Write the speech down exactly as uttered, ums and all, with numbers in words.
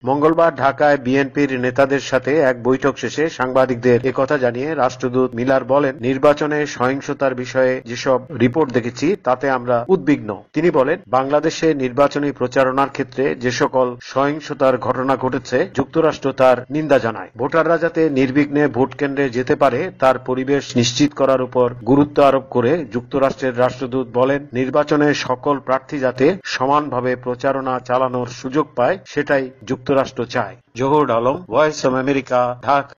মঙ্গলবার ঢাকায় বিএনপির নেতাদের সাথে এক বৈঠক শেষে সাংবাদিকদের একথা জানিয়ে রাষ্ট্রদূত মিলার বলেন, নির্বাচনে সহিংসতার বিষয়ে যেসব রিপোর্ট দেখেছি তাতে আমরা উদ্বিগ্ন। তিনি বলেন, বাংলাদেশে নির্বাচনী প্রচারণার ক্ষেত্রে যে সকল সহিংসতার ঘটনা ঘটেছে যুক্তরাষ্ট্র তার নিন্দা জানায়। ভোটাররা যাতে নির্বিঘ্নে ভোট কেন্দ্রে যেতে পারে তার পরিবেশ নিশ্চিত করার উপর গুরুত্ব আরোপ করে যুক্তরাষ্ট্রের রাষ্ট্রদূত বলেন, নির্বাচনে সকল প্রার্থী যাতে সমানভাবে প্রচারণা চালানোর সুযোগ পায় সেটাই যুক্তরাষ্ট্র চায়। Zahur Alam, Voice of America, Dhaka.